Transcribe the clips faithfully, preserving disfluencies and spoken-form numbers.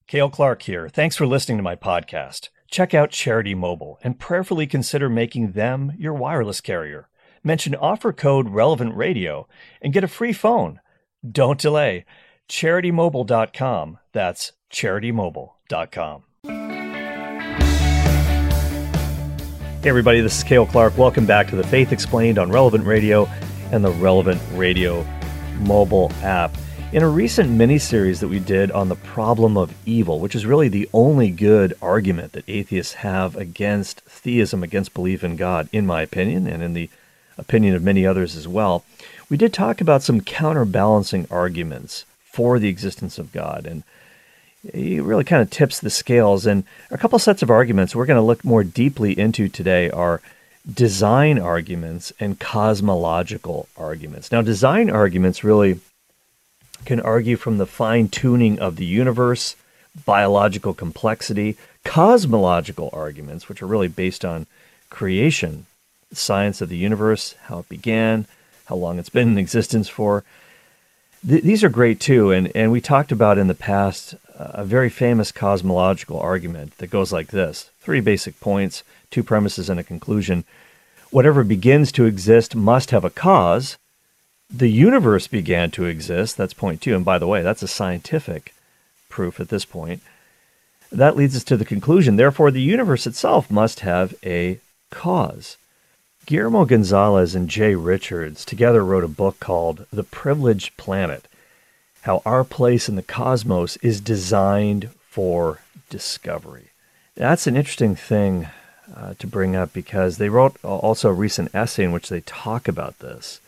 Cale Clark here. Thanks for listening to my podcast. Check out Charity Mobile and prayerfully consider making them your wireless carrier. Mention offer code Relevant Radio and get a free phone. Don't delay. charity mobile dot com. That's charity mobile dot com. Hey everybody, this is Cale Clark. Welcome back to The Faith Explained on Relevant Radio and the Relevant Radio mobile app. In a recent mini-series that we did on the problem of evil, which is really the only good argument that atheists have against theism, against belief in God, in my opinion, and in the opinion of many others as well, we did talk about some counterbalancing arguments for the existence of God, and it really kind of tips the scales. And a couple sets of arguments we're going to look more deeply into today are design arguments and cosmological arguments. Now, design arguments really can argue from the fine-tuning of the universe, biological complexity. Cosmological arguments, which are really based on creation, the science of the universe, how it began, how long it's been in existence for. Th- these are great too, and, and we talked about in the past uh, a very famous cosmological argument that goes like this. Three basic points, two premises and a conclusion. Whatever begins to exist must have a cause. The universe began to exist. That's point two. And by the way, that's a scientific proof at this point. That leads us to the conclusion. Therefore, the universe itself must have a cause. Guillermo Gonzalez and Jay Richards together wrote a book called The Privileged Planet, How Our Place in the Cosmos is Designed for Discovery. That's an interesting thing uh, to bring up because they wrote also a recent essay in which they talk about this.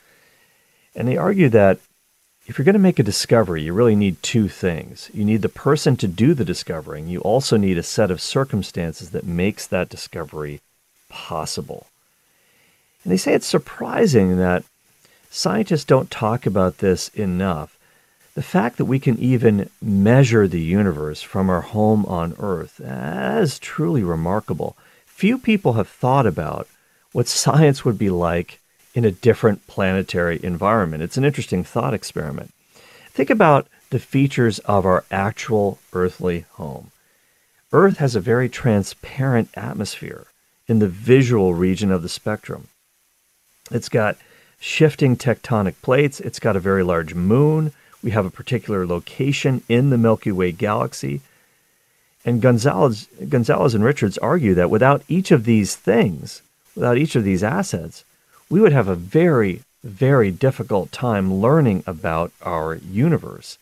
And they argue that if you're going to make a discovery, you really need two things. You need the person to do the discovering. You also need a set of circumstances that makes that discovery possible. And they say it's surprising that scientists don't talk about this enough. The fact that we can even measure the universe from our home on Earth, that is truly remarkable. Few people have thought about what science would be like in a different planetary environment. It's an interesting thought experiment. Think about the features of our actual earthly home. Earth has a very transparent atmosphere in the visual region of the spectrum. It's got shifting tectonic plates. It's got a very large moon. We have a particular location in the Milky Way galaxy. And Gonzalez, Gonzalez and Richards argue that without each of these things, without each of these assets, we would have a very, very difficult time learning about our universe.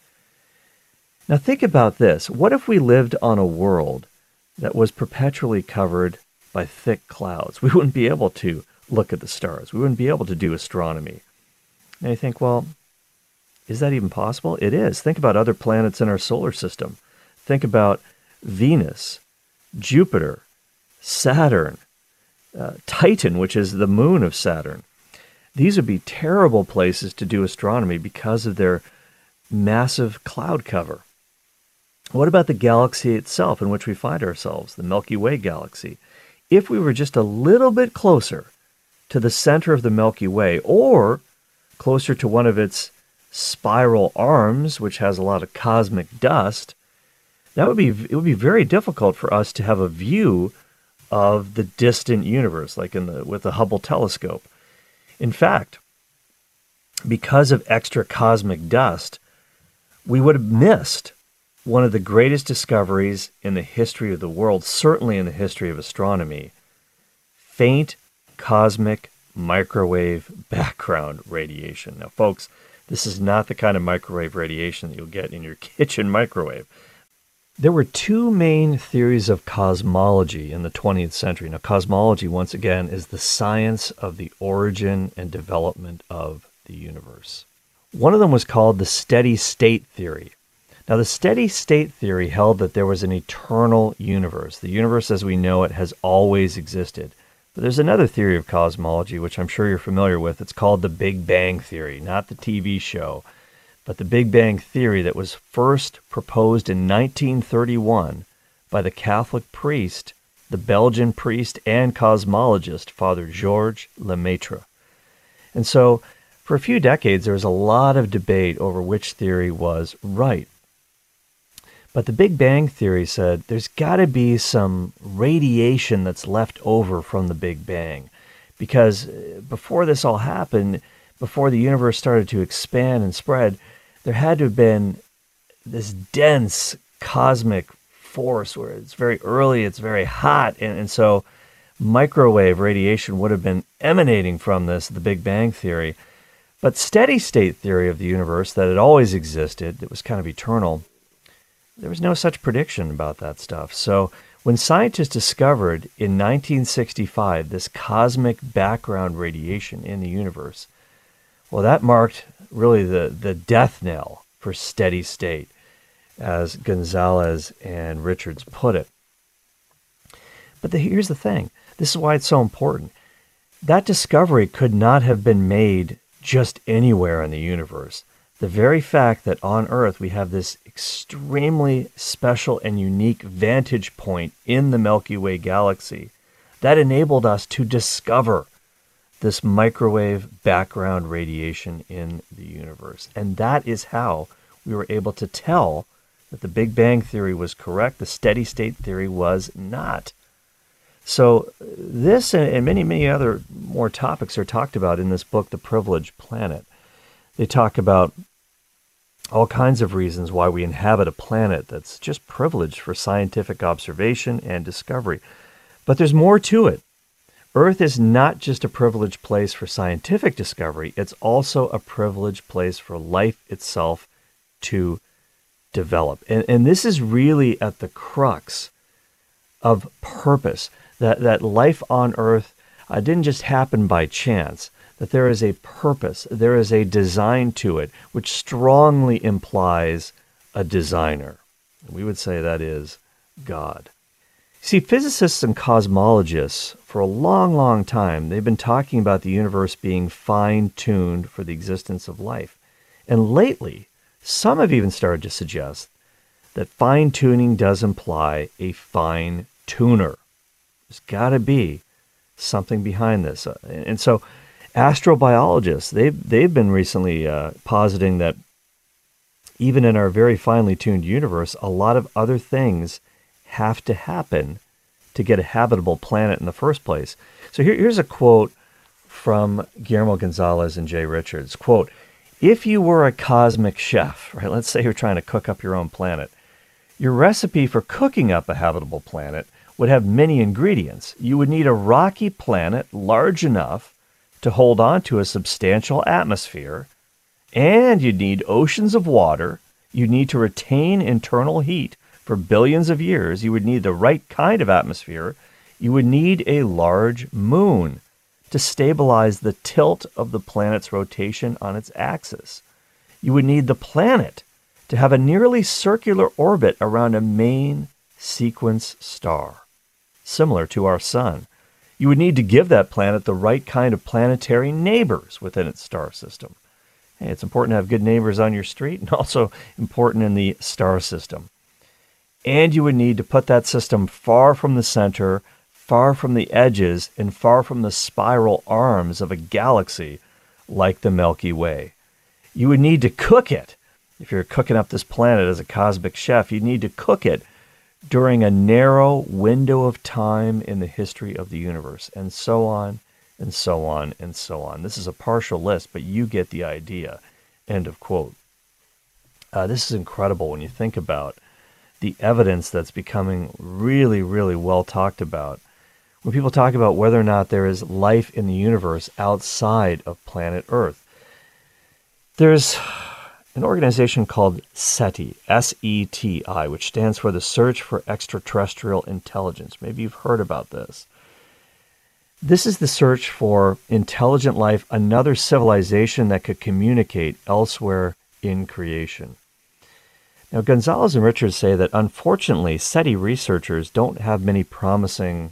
Now think about this. What if we lived on a world that was perpetually covered by thick clouds? We wouldn't be able to look at the stars. We wouldn't be able to do astronomy. And you think, well, is that even possible? It is. Think about other planets in our solar system. Think about Venus, Jupiter, Saturn, Uh, Titan, which is the moon of Saturn. These would be terrible places to do astronomy because of their massive cloud cover. What about the galaxy itself in which we find ourselves, the Milky Way galaxy? If we were just a little bit closer to the center of the Milky Way, or closer to one of its spiral arms, which has a lot of cosmic dust, that would be it would be very difficult for us to have a view of the distant universe, like in the with the Hubble telescope. In fact, because of extra cosmic dust, we would have missed one of the greatest discoveries in the history of the world, certainly in the history of astronomy: faint cosmic microwave background radiation. Now, folks, this is not the kind of microwave radiation that you'll get in your kitchen microwave. There were two main theories of cosmology in the twentieth century. Now, cosmology, once again, is the science of the origin and development of the universe. One of them was called the steady state theory. Now, the steady state theory held that there was an eternal universe. The universe as we know it has always existed. But there's another theory of cosmology, which I'm sure you're familiar with. It's called the Big Bang Theory, not the T V show, but the Big Bang Theory that was first proposed in nineteen thirty-one by the Catholic priest, the Belgian priest and cosmologist, Father Georges Lemaitre. And so, for a few decades, there was a lot of debate over which theory was right. But the Big Bang Theory said there's got to be some radiation that's left over from the Big Bang. Because before this all happened, before the universe started to expand and spread, there had to have been this dense cosmic force where it's very early, it's very hot, and, and so microwave radiation would have been emanating from this, the Big Bang Theory. But steady state theory of the universe, that it always existed, it was kind of eternal, there was no such prediction about that stuff. So when scientists discovered in nineteen sixty-five this cosmic background radiation in the universe, well, that marked really the, the death knell for steady state, as Gonzalez and Richards put it. But the, here's the thing. This is why it's so important. That discovery could not have been made just anywhere in the universe. The very fact that on Earth we have this extremely special and unique vantage point in the Milky Way galaxy, that enabled us to discover this microwave background radiation in the universe. And that is how we were able to tell that the Big Bang Theory was correct, the steady state theory was not. So this and many, many other more topics are talked about in this book, The Privileged Planet. They talk about all kinds of reasons why we inhabit a planet that's just privileged for scientific observation and discovery. But there's more to it. Earth is not just a privileged place for scientific discovery, it's also a privileged place for life itself to develop. And, and this is really at the crux of purpose, that, that life on Earth uh, didn't just happen by chance, that there is a purpose, there is a design to it, which strongly implies a designer. We would say that is God. See, physicists and cosmologists, for a long, long time, they've been talking about the universe being fine-tuned for the existence of life. And lately, some have even started to suggest that fine-tuning does imply a fine-tuner. There's got to be something behind this. And so astrobiologists, they've, they've been recently uh, positing that even in our very finely tuned universe, a lot of other things have to happen to get a habitable planet in the first place. So here, here's a quote from Guillermo Gonzalez and Jay Richards. Quote, "If you were a cosmic chef, right, let's say you're trying to cook up your own planet, your recipe for cooking up a habitable planet would have many ingredients. You would need a rocky planet large enough to hold on to a substantial atmosphere, and you'd need oceans of water. You'd need to retain internal heat for billions of years. You would need the right kind of atmosphere. You would need a large moon to stabilize the tilt of the planet's rotation on its axis. You would need the planet to have a nearly circular orbit around a main sequence star, similar to our sun. You would need to give that planet the right kind of planetary neighbors within its star system." Hey, it's important to have good neighbors on your street, and also important in the star system. And you would need to put that system far from the center, far from the edges, and far from the spiral arms of a galaxy like the Milky Way. You would need to cook it. If you're cooking up this planet as a cosmic chef, you need to cook it during a narrow window of time in the history of the universe, and so on, and so on, and so on. This is a partial list, but you get the idea. End of quote. Uh, this is incredible when you think about the evidence that's becoming really, really well talked about. When people talk about whether or not there is life in the universe outside of planet Earth, there's an organization called SETI, S E T I, which stands for the Search for Extraterrestrial Intelligence. Maybe you've heard about this. This is the search for intelligent life, another civilization that could communicate elsewhere in creation. Now, Gonzalez and Richards say that unfortunately, SETI researchers don't have many promising,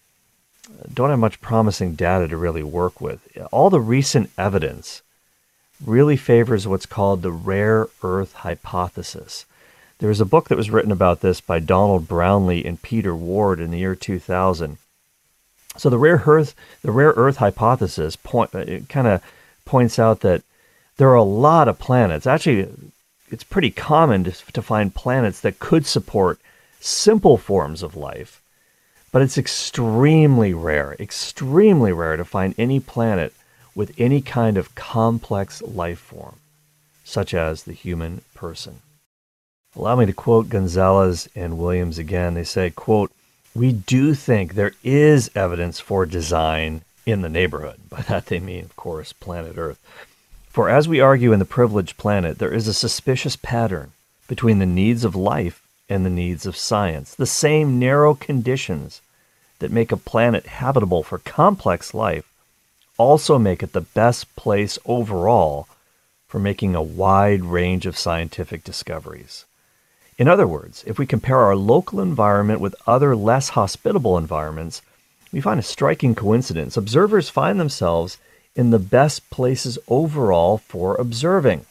don't have much promising data to really work with. All the recent evidence really favors what's called the rare earth hypothesis. There was a book that was written about this by Donald Brownlee and Peter Ward in the year two thousand. So the rare earth, the rare earth hypothesis point, it kind of points out that there are a lot of planets. Actually, it's pretty common to, to find planets that could support simple forms of life, but it's extremely rare, extremely rare to find any planet with any kind of complex life form, such as the human person. Allow me to quote Gonzalez and Williams again. They say, quote, "We do think there is evidence for design in the neighborhood." By that they mean, of course, planet Earth. "For as we argue in The Privileged Planet, there is a suspicious pattern between the needs of life and the needs of science. The same narrow conditions that make a planet habitable for complex life also make it the best place overall for making a wide range of scientific discoveries. In other words, if we compare our local environment with other less hospitable environments, we find a striking coincidence. Observers find themselves in the best places overall for observing.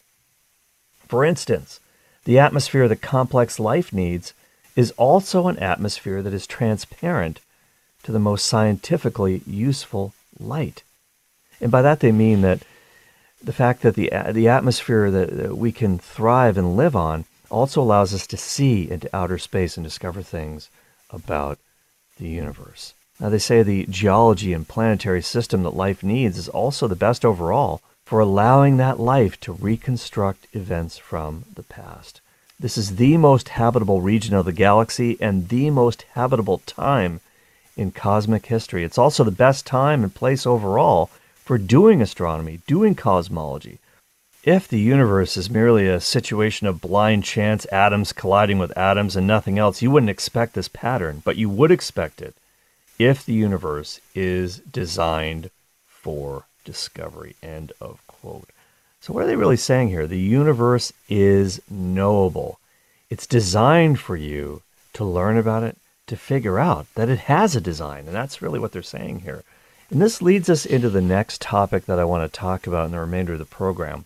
For instance, the atmosphere that complex life needs is also an atmosphere that is transparent to the most scientifically useful light." And by that they mean that the fact that the the atmosphere that, that we can thrive and live on also allows us to see into outer space and discover things about the universe. Now, they say the geology and planetary system that life needs is also the best overall for allowing that life to reconstruct events from the past. This is the most habitable region of the galaxy and the most habitable time in cosmic history. It's also the best time and place overall for doing astronomy, doing cosmology. If the universe is merely a situation of blind chance, atoms colliding with atoms and nothing else, you wouldn't expect this pattern, but you would expect it if the universe is designed for discovery. End of quote. So what are they really saying here? The universe is knowable. It's designed for you to learn about it, to figure out that it has a design. And that's really what they're saying here. And this leads us into the next topic that I want to talk about in the remainder of the program.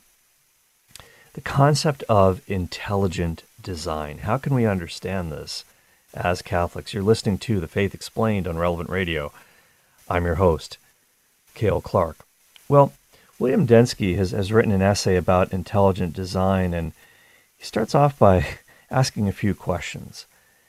The concept of intelligent design. How can we understand this as Catholics? You're listening to The Faith Explained on Relevant Radio. I'm your host, Cale Clark. Well, William Dembski has, has written an essay about intelligent design, and he starts off by asking a few questions.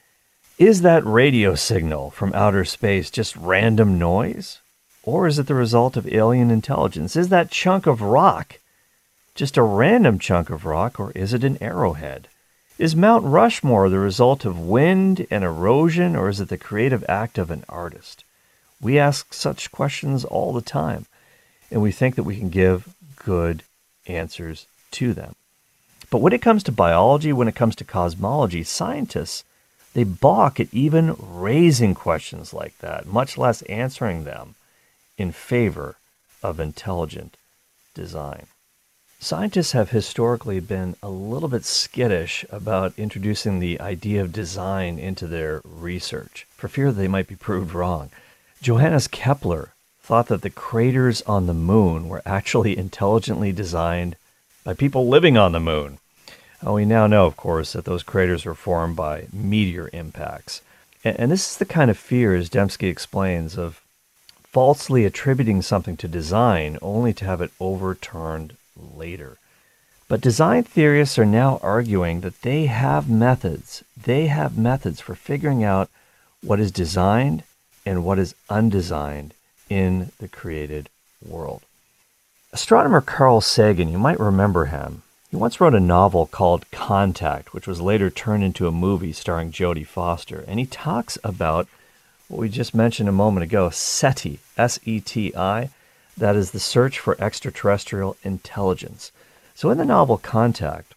Is that radio signal from outer space just random noise? Or is it the result of alien intelligence? Is that chunk of rock just a random chunk of rock, or is it an arrowhead? Is Mount Rushmore the result of wind and erosion, or is it the creative act of an artist? We ask such questions all the time, and we think that we can give good answers to them. But when it comes to biology, when it comes to cosmology, scientists, they balk at even raising questions like that, much less answering them in favor of intelligent design. Scientists have historically been a little bit skittish about introducing the idea of design into their research, for fear that they might be proved wrong. Johannes Kepler thought that the craters on the moon were actually intelligently designed by people living on the moon. Well, we now know, of course, that those craters were formed by meteor impacts. And, and this is the kind of fear, as Dembski explains, of falsely attributing something to design only to have it overturned later. But design theorists are now arguing that they have methods. They have methods for figuring out what is designed and what is undesigned in the created world. Astronomer Carl Sagan, you might remember him. He once wrote a novel called Contact, which was later turned into a movie starring Jodie Foster. And he talks about what we just mentioned a moment ago, SETI, S E T I. That is the search for extraterrestrial intelligence. So in the novel Contact,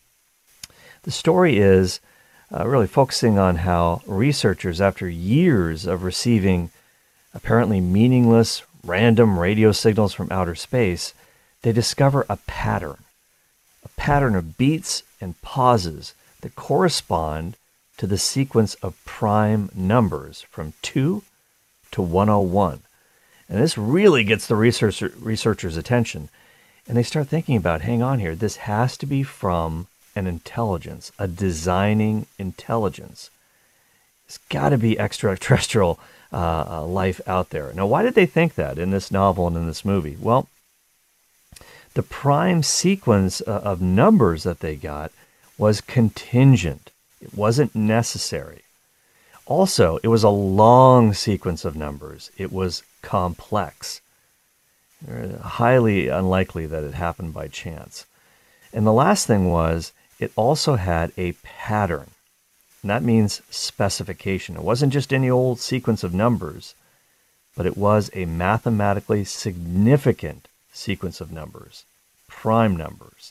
the story is uh, really focusing on how researchers, after years of receiving apparently meaningless, random radio signals from outer space, they discover a pattern, a pattern of beats and pauses that correspond to the sequence of prime numbers from two to one oh one. And this really gets the researcher, researchers' attention. And they start thinking about, hang on here, this has to be from an intelligence, a designing intelligence. There's got to be extraterrestrial uh, uh, life out there. Now, why did they think that in this novel and in this movie? Well, the prime sequence uh, of numbers that they got was contingent. It wasn't necessary. Also, it was a long sequence of numbers. It was complex. Highly unlikely that it happened by chance. And the last thing was, it also had a pattern. And that means specification. It wasn't just any old sequence of numbers, but it was a mathematically significant sequence of numbers, prime numbers.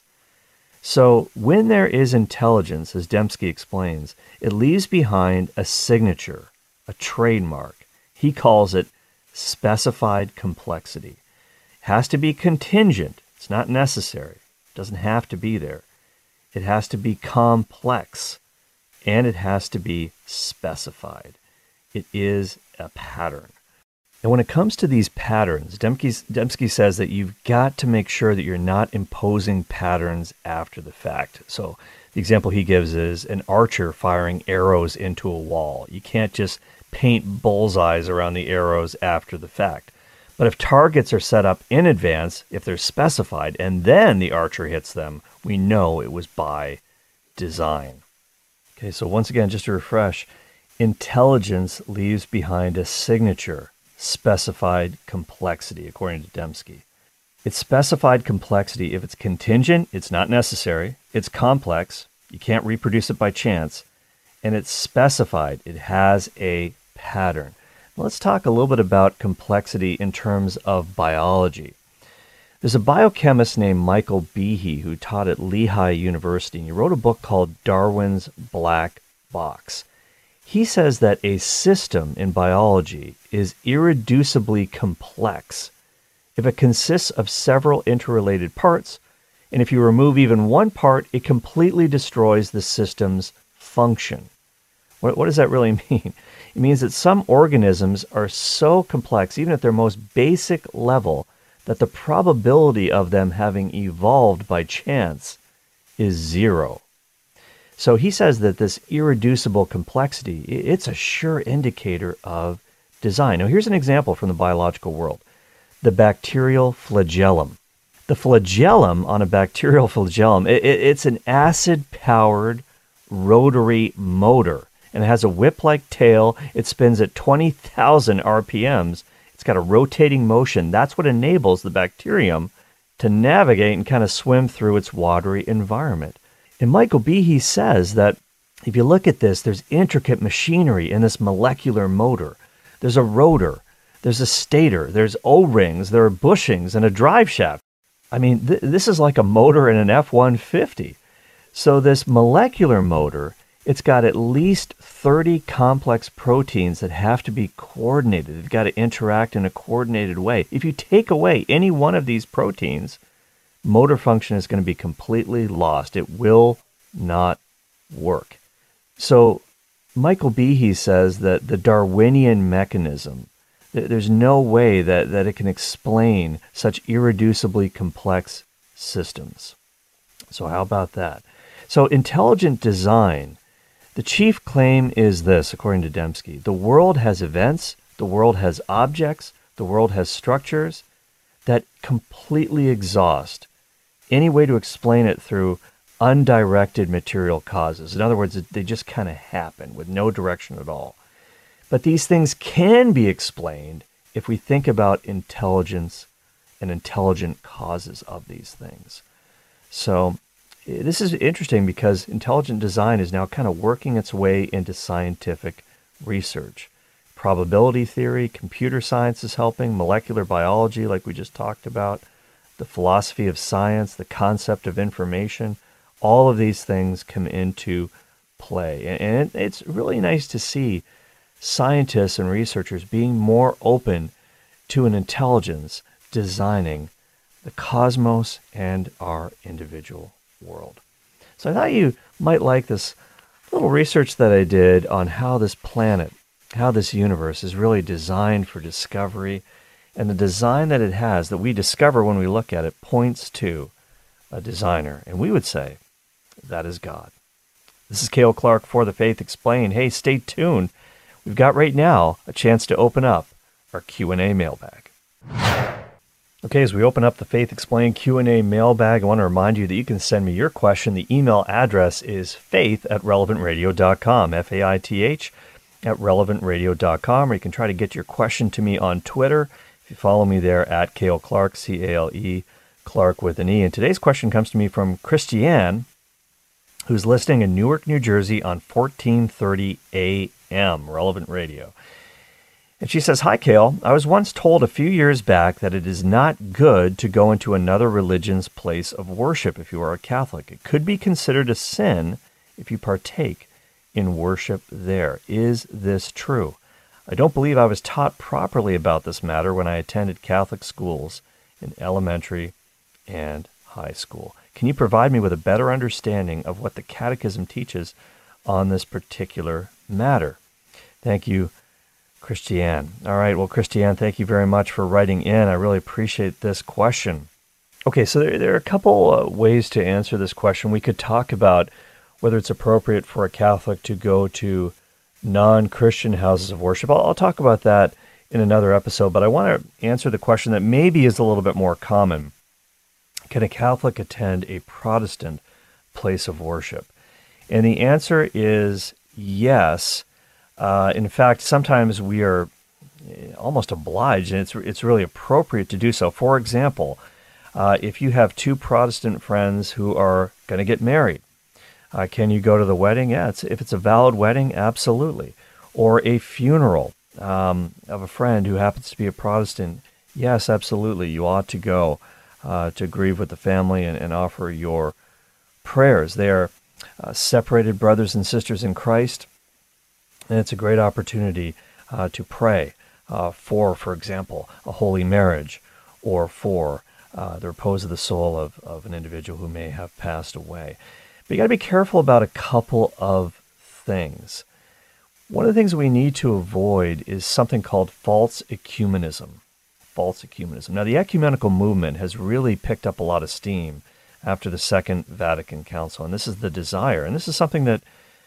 So when there is intelligence, as Dembski explains, it leaves behind a signature, a trademark. He calls it specified complexity. It has to be contingent. It's not necessary. It doesn't have to be there. It has to be complex, and it has to be specified. It is a pattern. And when it comes to these patterns, Dembski, Dembski says that you've got to make sure that you're not imposing patterns after the fact. So the example he gives is an archer firing arrows into a wall. You can't just paint bullseyes around the arrows after the fact. But if targets are set up in advance, if they're specified, and then the archer hits them, we know it was by design. Okay, so once again, just to refresh, intelligence leaves behind a signature, specified complexity, according to Dembski. It's specified complexity if it's contingent, it's not necessary, it's complex, you can't reproduce it by chance, and it's specified, it has a pattern. Let's talk a little bit about complexity in terms of biology. There's a biochemist named Michael Behe who taught at Lehigh University, and he wrote a book called Darwin's Black Box. He says that a system in biology is irreducibly complex if it consists of several interrelated parts, and if you remove even one part, it completely destroys the system's function. What, what does that really mean? It means that some organisms are so complex, even at their most basic level, that the probability of them having evolved by chance is zero. So he says that this irreducible complexity, it's a sure indicator of design. Now here's an example from the biological world. The bacterial flagellum. The flagellum on a bacterial flagellum, it, it, it's an acid-powered rotary motor. And it has a whip-like tail. It spins at twenty thousand R P Ms. It's got a rotating motion. That's what enables the bacterium to navigate and kind of swim through its watery environment. And Michael Behe says that if you look at this, there's intricate machinery in this molecular motor. There's a rotor, there's a stator, there's O-rings, there are bushings, and a drive shaft. I mean, th- this is like a motor in an F one fifty. So this molecular motor, it's got at least thirty complex proteins that have to be coordinated. They've got to interact in a coordinated way. If you take away any one of these proteins, motor function is going to be completely lost. It will not work. So Michael Behe says that the Darwinian mechanism, there's no way that, that it can explain such irreducibly complex systems. So how about that? So intelligent design, the chief claim is this, according to Dembski: the world has events, the world has objects, the world has structures that completely exhaust any way to explain it through undirected material causes. In other words, they just kind of happen with no direction at all. But these things can be explained if we think about intelligence and intelligent causes of these things. So this is interesting because intelligent design is now kind of working its way into scientific research. Probability theory, computer science is helping, molecular biology, like we just talked about, the philosophy of science, the concept of information, all of these things come into play. And it's really nice to see scientists and researchers being more open to an intelligence designing the cosmos and our individual world. So I thought you might like this little research that I did on how this planet, how this universe is really designed for discovery, and the design that it has, that we discover when we look at it, points to a designer. And we would say that is God. This is Cale Clark for The Faith Explained. Hey, stay tuned. We've got right now a chance to open up our Q and A mailbag. Okay, as we open up the Faith Explained Q and A mailbag, I want to remind you that you can send me your question. The email address is faith at relevant radio dot com, F A I T H at relevant radio dot com, or you can try to get your question to me on Twitter. If you follow me there, at Cale Clark, C A L E, Clark with an E. And today's question comes to me from Christiane, who's listening in Newark, New Jersey on fourteen thirty A M, Relevant Radio. And she says, "Hi, Cale. I was once told a few years back that it is not good to go into another religion's place of worship if you are a Catholic. It could be considered a sin if you partake in worship there. Is this true? I don't believe I was taught properly about this matter when I attended Catholic schools in elementary and high school. Can you provide me with a better understanding of what the Catechism teaches on this particular matter?" Thank you, Christiane. All right, well, Christiane, thank you very much for writing in. I really appreciate this question. Okay, so there, there are a couple uh, ways to answer this question. We could talk about whether it's appropriate for a Catholic to go to non-Christian houses of worship. I'll, I'll talk about that in another episode, but I want to answer the question that maybe is a little bit more common. Can a Catholic attend a Protestant place of worship? And the answer is yes. Uh, in fact, sometimes we are almost obliged, and it's it's really appropriate to do so. For example, uh, if you have two Protestant friends who are going to get married, uh, can you go to the wedding? Yeah, it's, if it's a valid wedding, absolutely. Or a funeral um, of a friend who happens to be a Protestant, yes, absolutely. You ought to go uh, to grieve with the family and, and offer your prayers. They are uh, separated brothers and sisters in Christ. And it's a great opportunity uh, to pray uh, for, for example, a holy marriage, or for uh, the repose of the soul of, of an individual who may have passed away. But you got to be careful about a couple of things. One of the things we need to avoid is something called false ecumenism. False ecumenism. Now, the ecumenical movement has really picked up a lot of steam after the Second Vatican Council, and this is the desire, and this is something that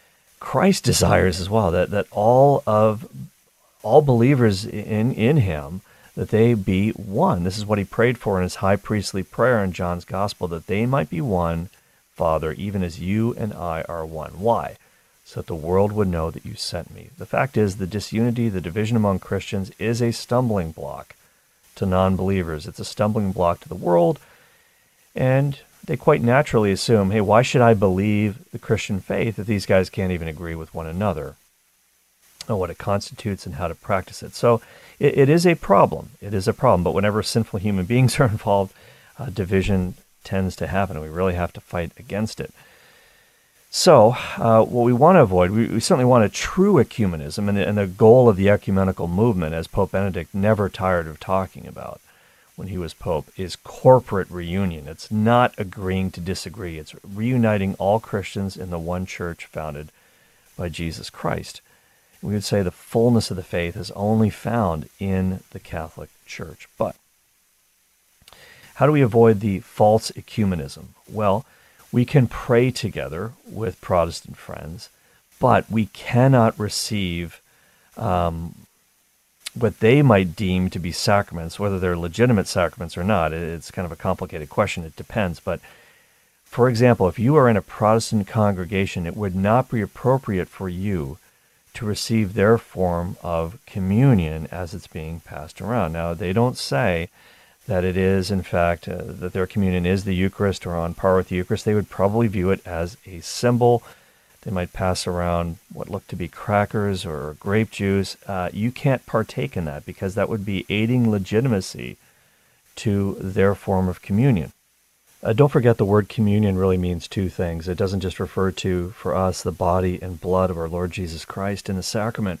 Christ desires as well, that, that all of all believers in, in him, that they be one. This is what he prayed for in his high priestly prayer in John's Gospel, that they might be one, Father, even as you and I are one. Why? So that the world would know that you sent me. The fact is, the disunity, the division among Christians is a stumbling block to non-believers. It's a stumbling block to the world, and they quite naturally assume, hey, why should I believe the Christian faith if these guys can't even agree with one another on what it constitutes and how to practice it? So it, it is a problem. It is a problem. But whenever sinful human beings are involved, uh, division tends to happen, and we really have to fight against it. So uh, what we want to avoid, we, we certainly want a true ecumenism, and the, and the goal of the ecumenical movement, as Pope Benedict never tired of talking about when he was Pope, is corporate reunion. It's not agreeing to disagree. It's reuniting all Christians in the one church founded by Jesus Christ. We would say the fullness of the faith is only found in the Catholic Church. But how do we avoid the false ecumenism? Well, we can pray together with Protestant friends, but we cannot receive um, what they might deem to be sacraments, whether they're legitimate sacraments or not. It's kind of a complicated question. It depends. But, for example, if you are in a Protestant congregation, it would not be appropriate for you to receive their form of communion as it's being passed around. Now, they don't say that it is, in fact, uh, that their communion is the Eucharist or on par with the Eucharist. They would probably view it as a symbol. They might pass around what look to be crackers or grape juice. Uh, you can't partake in that because that would be aiding legitimacy to their form of communion. Uh, don't forget the word communion really means two things. It doesn't just refer to, for us, the body and blood of our Lord Jesus Christ in the sacrament.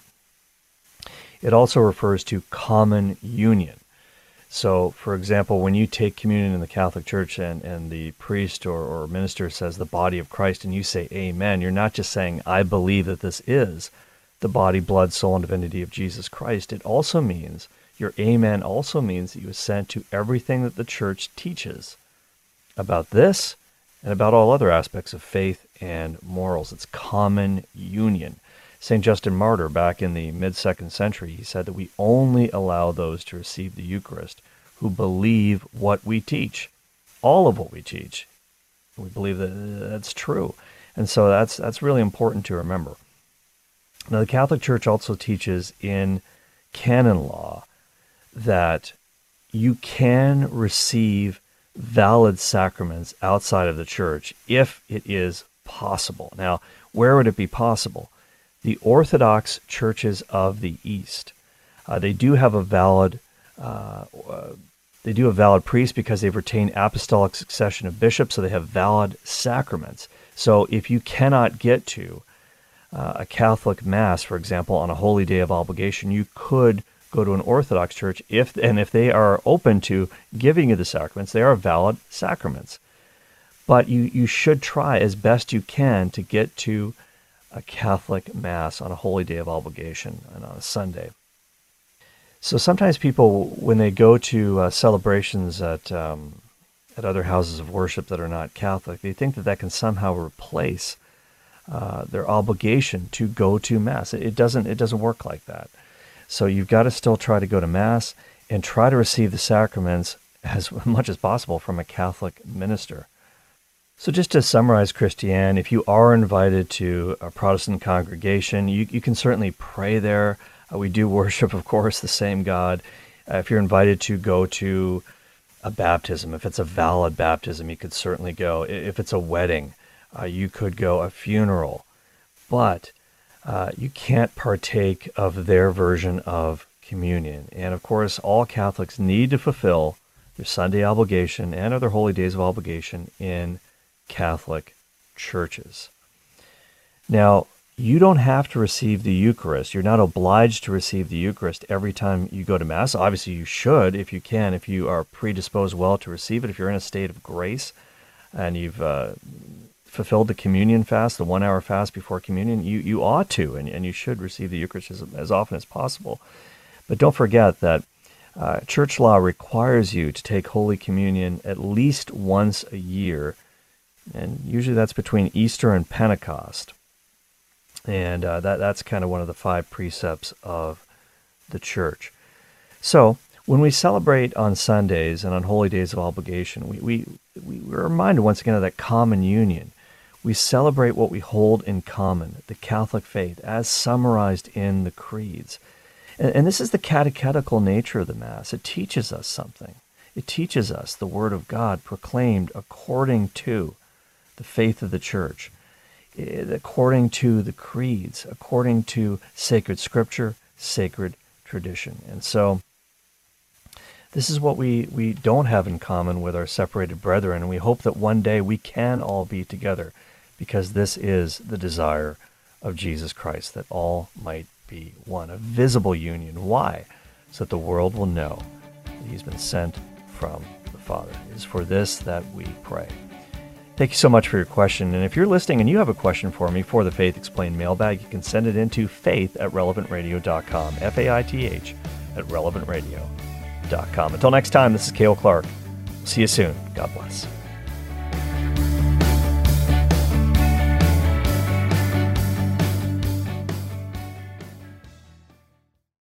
It also refers to common union. So, for example, when you take communion in the Catholic Church and, and the priest or, or minister says the body of Christ and you say amen, you're not just saying, I believe that this is the body, blood, soul, and divinity of Jesus Christ. It also means, your amen also means that you assent to everything that the Church teaches about this and about all other aspects of faith and morals. It's common union. Saint Justin Martyr, back in the mid-second century, he said that we only allow those to receive the Eucharist who believe what we teach, all of what we teach. We believe that that's true. And so that's that's really important to remember. Now, the Catholic Church also teaches in canon law that you can receive valid sacraments outside of the church if it is possible. Now, where would it be possible? The Orthodox churches of the East, uh, they do have a valid, uh, uh, they do have valid priests because they've retained apostolic succession of bishops, so they have valid sacraments. So if you cannot get to uh, a Catholic Mass, for example, on a holy day of obligation, you could go to an Orthodox church, if and if they are open to giving you the sacraments, they are valid sacraments. But you, you should try as best you can to get to a Catholic Mass on a holy day of obligation and on a Sunday. So sometimes people, when they go to uh, celebrations at um, at other houses of worship that are not Catholic, they think that that can somehow replace uh, their obligation to go to Mass. It, it doesn't. It doesn't work like that. So you've got to still try to go to Mass and try to receive the sacraments as much as possible from a Catholic minister. So just to summarize, Christiane, if you are invited to a Protestant congregation, you, you can certainly pray there. Uh, we do worship, of course, the same God. Uh, if you're invited to go to a baptism, if it's a valid baptism, you could certainly go. If it's a wedding, uh, you could go. A funeral. But Uh, you can't partake of their version of communion. And of course, all Catholics need to fulfill their Sunday obligation and other holy days of obligation in Catholic churches. Now, you don't have to receive the Eucharist. You're not obliged to receive the Eucharist every time you go to Mass. Obviously, you should if you can, if you are predisposed well to receive it, if you're in a state of grace and you've uh, fulfilled the communion fast, the one-hour fast before communion, you, you ought to, and, and you should receive the Eucharist as, as often as possible. But don't forget that uh, church law requires you to take Holy Communion at least once a year, and usually that's between Easter and Pentecost. And uh, that that's kind of one of the five precepts of the Church. So when we celebrate on Sundays and on holy days of obligation, we, we, we we're reminded once again of that common union. We celebrate what we hold in common, the Catholic faith, as summarized in the creeds. And, and this is the catechetical nature of the Mass. It teaches us something. It teaches us the Word of God proclaimed according to the faith of the Church, according to the creeds, according to sacred Scripture, sacred tradition. And so this is what we, we don't have in common with our separated brethren, and we hope that one day we can all be together, because this is the desire of Jesus Christ, that all might be one, a visible union. Why? So that the world will know that he's been sent from the Father. It is for this that we pray. Thank you so much for your question. And if you're listening and you have a question for me for the Faith Explained mailbag, you can send it into faith at relevant radio dot com, F A I T H at relevant radio dot com. Until next time, this is Cale Clark. See you soon. God bless.